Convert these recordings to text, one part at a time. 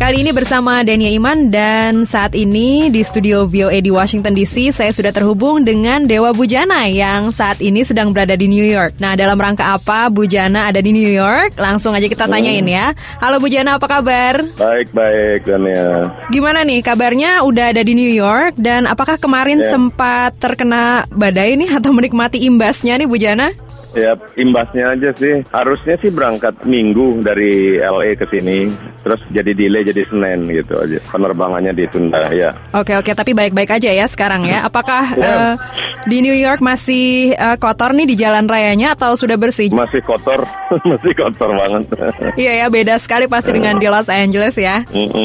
Kali ini bersama Dania Iman dan saat ini di studio VOA di Washington DC saya sudah terhubung dengan Dewa Bujana yang saat ini sedang berada di New York. Nah, dalam rangka apa Bujana ada di New York? Langsung aja kita tanyain ya. Halo Bujana, apa kabar? Baik Dania. Gimana nih kabarnya udah ada di New York dan apakah kemarin sempat terkena badai nih atau menikmati imbasnya nih Bujana? Ya, imbasnya aja sih. Harusnya sih berangkat Minggu dari LA ke sini, terus jadi delay jadi Senin gitu aja. Penerbangannya ditunda ya. Oke, tapi baik-baik aja ya sekarang ya. Apakah di New York masih kotor nih di jalan rayanya atau sudah bersih? Masih kotor, masih kotor banget. Iya ya, beda sekali pasti dengan di Los Angeles ya.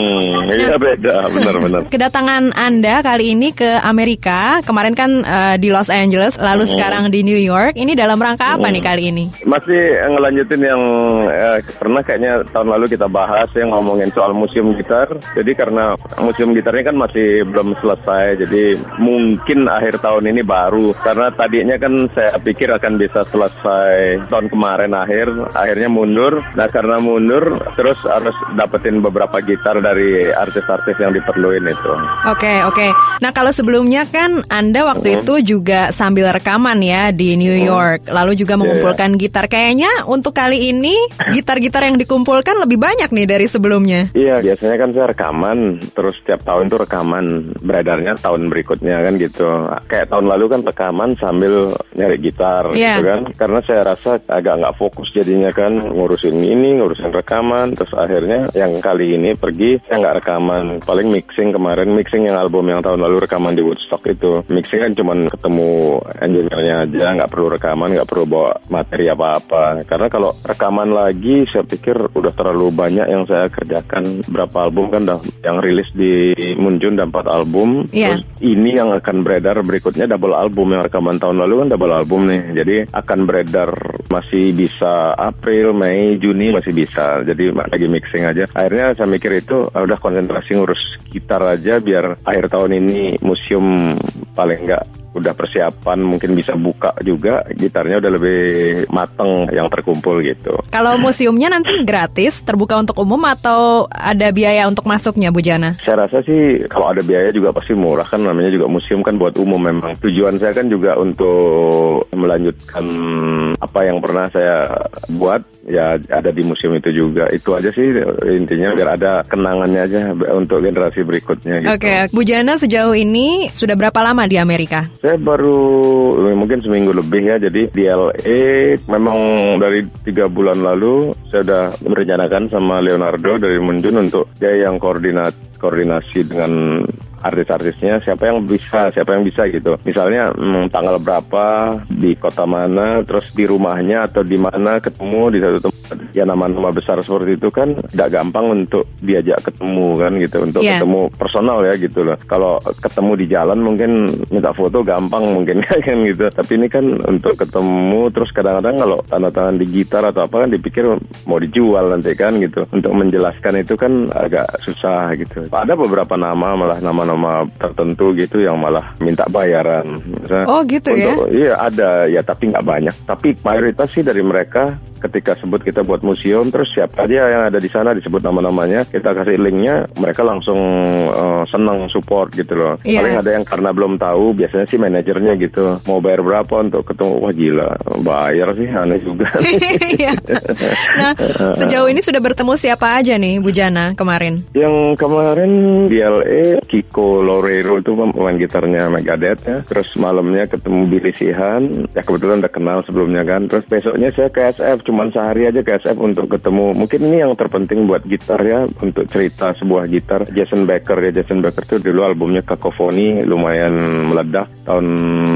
Iya beda, benar-benar. Kedatangan Anda kali ini ke Amerika, kemarin kan di Los Angeles, lalu sekarang di New York. Ini dalam rangka apa nih kali ini? Masih ngelanjutin yang pernah kayaknya tahun lalu kita bahas yang ngomongin soal museum gitar. Jadi karena museum gitarnya kan masih belum selesai, jadi mungkin akhir tahun ini baru. Karena tadinya kan saya pikir akan bisa selesai tahun kemarin akhirnya mundur. Nah karena mundur terus harus dapetin beberapa gitar dari artis-artis yang diperluin itu. Oke. Nah kalau sebelumnya kan Anda waktu itu juga sambil rekaman ya di New York, lalu juga mengumpulkan gitar. Kayaknya untuk kali ini gitar-gitar yang dikumpulkan lebih banyak nih dari sebelumnya. Iya, biasanya kan saya rekaman, terus setiap tahun tuh rekaman, beredarnya tahun berikutnya kan gitu. Kayak tahun lalu kan rekaman sambil nyari gitar gitu kan. Karena saya rasa agak nggak fokus jadinya kan, ngurusin ngurusin rekaman, terus akhirnya yang kali ini pergi saya nggak rekaman, paling mixing yang album yang tahun lalu rekaman di Woodstock itu. Mixing kan cuman ketemu engineer-nya aja, nggak perlu rekaman, nggak perlu bawa materi apa-apa. Karena kalau rekaman lagi saya pikir udah terlalu banyak yang saya kerjakan. Berapa album kan yang rilis di Munjun dan 4 album. Terus ini yang akan beredar berikutnya double album. Yang rekaman tahun lalu kan double album nih. Jadi akan beredar masih bisa April, Mei, Juni masih bisa. Jadi lagi mixing aja. Akhirnya saya mikir itu udah konsentrasi ngurus gitar aja biar akhir tahun ini museum paling enggak udah persiapan, mungkin bisa buka juga, gitarnya udah lebih mateng yang terkumpul gitu. Kalau museumnya nanti gratis, terbuka untuk umum atau ada biaya untuk masuknya, Bujana? Saya rasa sih kalau ada biaya juga pasti murah, kan namanya juga museum kan buat umum memang. Tujuan saya kan juga untuk melanjutkan apa yang pernah saya buat, ya ada di museum itu juga. Itu aja sih intinya, biar ada kenangannya aja untuk generasi berikutnya gitu. Oke, Bujana sejauh ini sudah berapa lama di Amerika? Saya baru mungkin seminggu lebih ya. Jadi di LA memang dari 3 bulan lalu saya sudah merencanakan sama Leonardo dari Munjun untuk dia yang koordinasi dengan artis-artisnya, siapa yang bisa gitu. Misalnya tanggal berapa, di kota mana, terus di rumahnya atau di mana ketemu di satu tempat. Ya nama-nama besar seperti itu kan tidak gampang untuk diajak ketemu kan gitu, untuk ketemu personal ya gitu loh. Kalau ketemu di jalan mungkin minta foto gampang mungkin kan gitu. Tapi ini kan untuk ketemu, terus kadang-kadang kalau tanda tangan di gitar atau apa kan dipikir mau dijual nanti kan gitu. Untuk menjelaskan itu kan agak susah gitu. Ada beberapa nama tertentu gitu yang malah minta bayaran. Misalnya, gitu ya? Iya ada ya, tapi nggak banyak. Tapi mayoritas sih dari mereka ketika sebut kita buat museum, terus siapa aja yang ada di sana disebut nama-namanya, kita kasih linknya, mereka langsung senang support gitu loh. Paling ada yang karena belum tahu, biasanya sih manajernya gitu, mau bayar berapa untuk ketemu. Wah gila, bayar sih, aneh juga. Nah, sejauh ini sudah bertemu siapa aja nih Bujana kemarin? Yang kemarin di LA, Kiko Loureiro itu pemain gitarnya Megadeth ya. Terus malamnya ketemu Billy Sheehan, ya kebetulan udah kenal sebelumnya kan. Terus besoknya saya ke SF, cuman sehari aja ke SF untuk ketemu. Mungkin ini yang terpenting buat gitar ya, untuk cerita sebuah gitar. Jason Becker tuh dulu albumnya Cacophony lumayan meledak tahun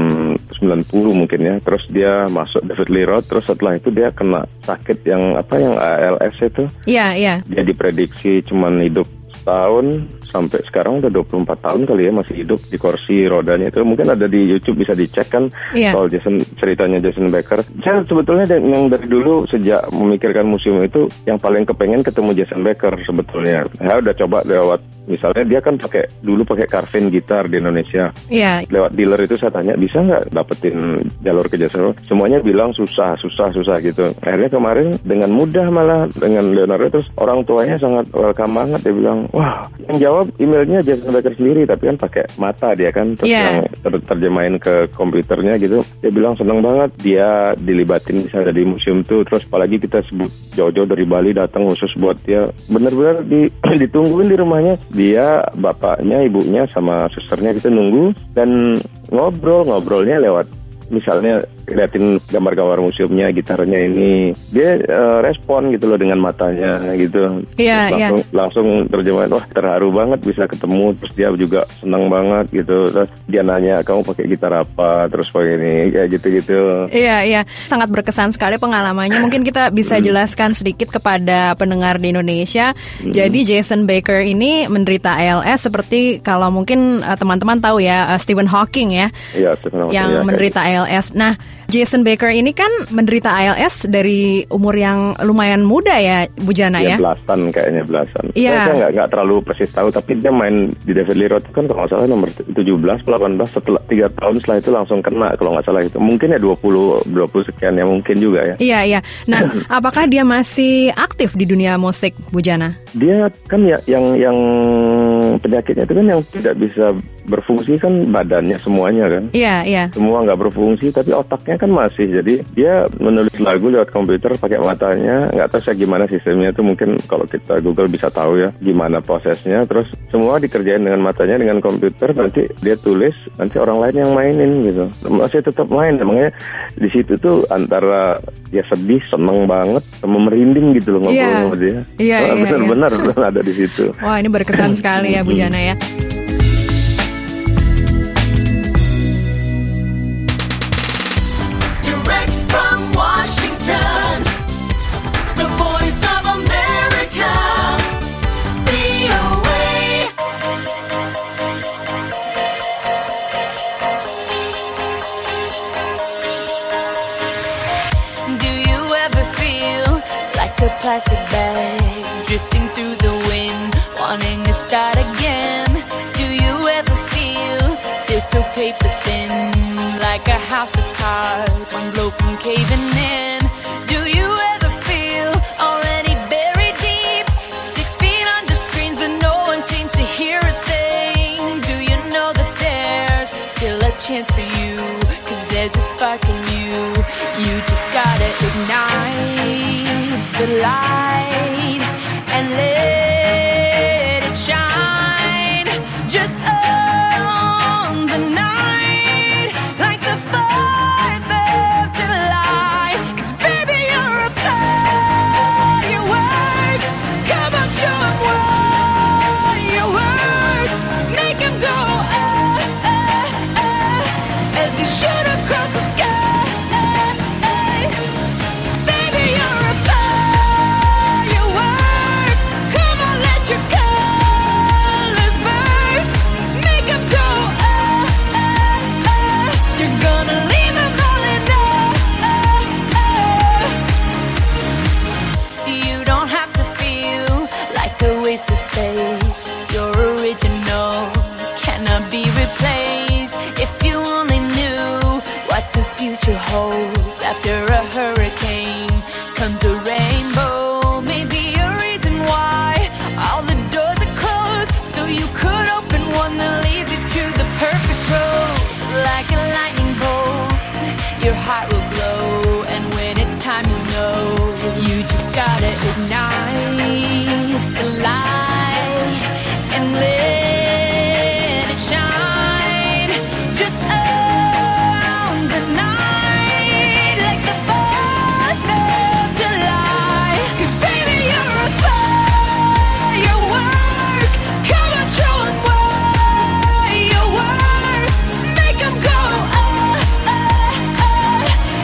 90 mungkin ya. Terus dia masuk David Lee Roth, terus setelah itu dia kena sakit yang ALS itu. Iya. Dia diprediksi cuman hidup setahun, sampai sekarang udah 24 tahun kali ya masih hidup di kursi rodanya. Itu mungkin ada di YouTube, bisa dicek kan soal ceritanya Jason Becker. Saya sebetulnya yang dari dulu sejak memikirkan museum itu yang paling kepengen ketemu Jason Becker sebetulnya. Saya udah coba lewat, misalnya dia kan dulu pakai Carvin gitar di Indonesia. Lewat dealer itu saya tanya, bisa nggak dapetin jalur ke Jason? Semuanya bilang susah gitu. Akhirnya kemarin dengan mudah, malah dengan Leonardo, terus orang tuanya sangat welcome banget. Dia bilang, wah, yang jawab emailnya Jason Baker sendiri, tapi kan pakai mata dia kan, terus yang terjemahin ke komputernya gitu. Dia bilang seneng banget dia dilibatin bisa di museum tuh, terus apalagi kita sebut jauh-jauh dari Bali datang khusus buat dia. Bener-bener ditungguin di rumahnya. Dia, bapaknya, ibunya, sama susternya kita nunggu dan ngobrolnya lewat misalnya liatin gambar-gambar museumnya, gitarnya ini, dia respon gitu loh dengan matanya gitu. Langsung terjemahan, wah terharu banget bisa ketemu, terus dia juga senang banget gitu. Terus dia nanya, kamu pakai gitar apa, terus pakai ini, kayak gitu-gitu. Iya, sangat berkesan sekali pengalamannya. Mungkin kita bisa jelaskan sedikit kepada pendengar di Indonesia. Jadi Jason Baker ini menderita ALS seperti kalau mungkin teman-teman tahu ya, Stephen Hawking ya, Stephen Hawking, yang menderita ALS. Nah, Jason Baker ini kan menderita ALS dari umur yang lumayan muda ya, Bu Jana ya? Belasan. Iya. Saya nggak terlalu persis tahu, tapi dia main di David Lee Roth kan kalau nggak salah nomor 17, 18, setelah 3 tahun setelah itu langsung kena kalau nggak salah itu. Mungkin ya 20 sekian ya mungkin juga ya. Iya. Nah, apakah dia masih aktif di dunia musik, Bu Jana? Dia kan ya yang penyakitnya itu kan yang tidak bisa berfungsi kan badannya semuanya kan. Iya. Semua nggak berfungsi tapi otaknya kan masih. Jadi dia menulis lagu lewat komputer pakai matanya. Nggak tahu saya gimana sistemnya itu, mungkin kalau kita Google bisa tahu ya gimana prosesnya. Terus semua dikerjain dengan matanya, dengan komputer. Nanti dia tulis, nanti orang lain yang mainin gitu. Masih tetap main. Makanya di situ tuh antara ya sedih, seneng banget, sama merinding gitu loh ngobrol sama dia. Iya. Benar ada di situ. Wah, ini berkesan sekali ya Bu Jana ya. Plastic bag drifting through the wind, wanting to start again. Do you ever feel so paper thin, like a house of cards, one blow from caving in? Do you ever feel already buried deep, 6 feet under screens but no one seems to hear a thing? Do you know that there's still a chance for you, 'cause there's a spark in you. You just gotta ignite the light and let it shine. Just on the night, like the 4th of July. 'Cause baby, you're a firework. Come on, show 'em what you work. Make 'em go as you shoot across the sky. Your original cannot be replaced. If you only knew what the future holds. After a hurricane comes a rainbow. Maybe a reason why all the doors are closed, so you could open one that leads you to the perfect road. Like a lightning bolt, your heart will glow, and when it's time you know, you just gotta ignite the light and let it shine. Just on the night, like the 4th of July. 'Cause baby, you're a firework. Come on, show 'em what you work. Make 'em go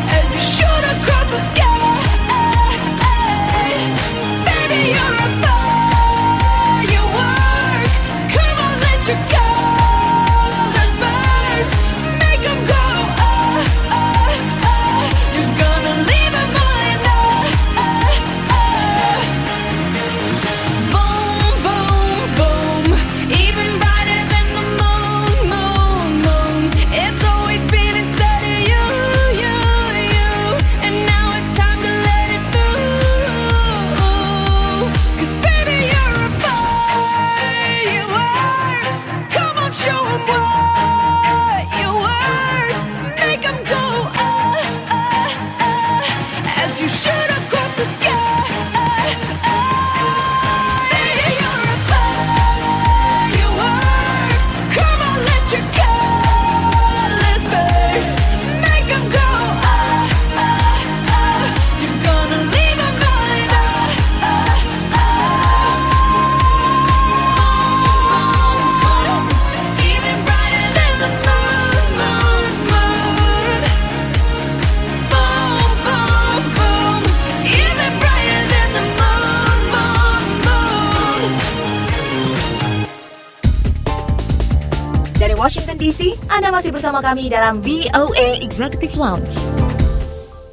DC, Anda masih bersama kami dalam VOA Executive Lounge.